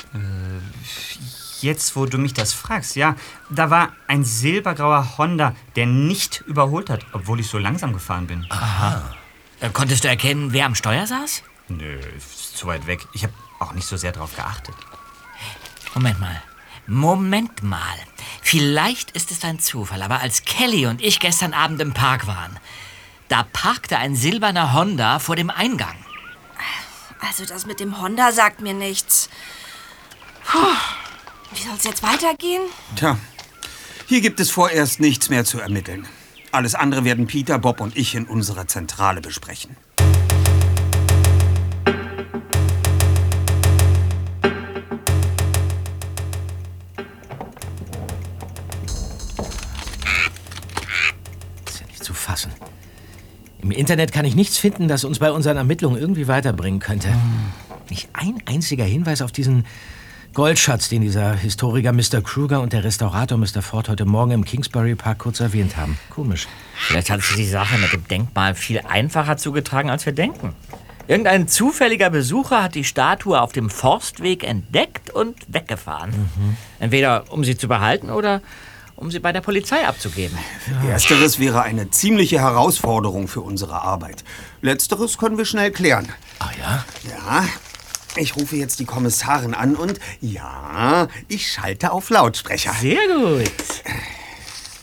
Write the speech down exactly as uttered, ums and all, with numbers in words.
Äh, jetzt, wo du mich das fragst, ja. Da war ein silbergrauer Honda, der nicht überholt hat, obwohl ich so langsam gefahren bin. Aha. Äh, konntest du erkennen, wer am Steuer saß? Nö, ist zu weit weg. Ich habe auch nicht so sehr drauf geachtet. Moment mal. Moment mal. Vielleicht ist es ein Zufall, aber als Kelly und ich gestern Abend im Park waren, da parkte ein silberner Honda vor dem Eingang. Also das mit dem Honda sagt mir nichts. Puh. Wie soll es jetzt weitergehen? Tja, hier gibt es vorerst nichts mehr zu ermitteln. Alles andere werden Peter, Bob und ich in unserer Zentrale besprechen. Das ist ja nicht zu fassen. Im Internet kann ich nichts finden, das uns bei unseren Ermittlungen irgendwie weiterbringen könnte. Nicht ein einziger Hinweis auf diesen Goldschatz, den dieser Historiker Mister Kruger und der Restaurator Mister Ford heute Morgen im Kingsbury Park kurz erwähnt haben. Komisch. Vielleicht hat sich die Sache mit dem Denkmal viel einfacher zugetragen, als wir denken. Irgendein zufälliger Besucher hat die Statue auf dem Forstweg entdeckt und weggefahren. Mhm. Entweder um sie zu behalten oder um sie bei der Polizei abzugeben. Ja. Ersteres wäre eine ziemliche Herausforderung für unsere Arbeit. Letzteres können wir schnell klären. Ah ja? Ja, ich rufe jetzt die Kommissarin an und ja, ich schalte auf Lautsprecher. Sehr gut.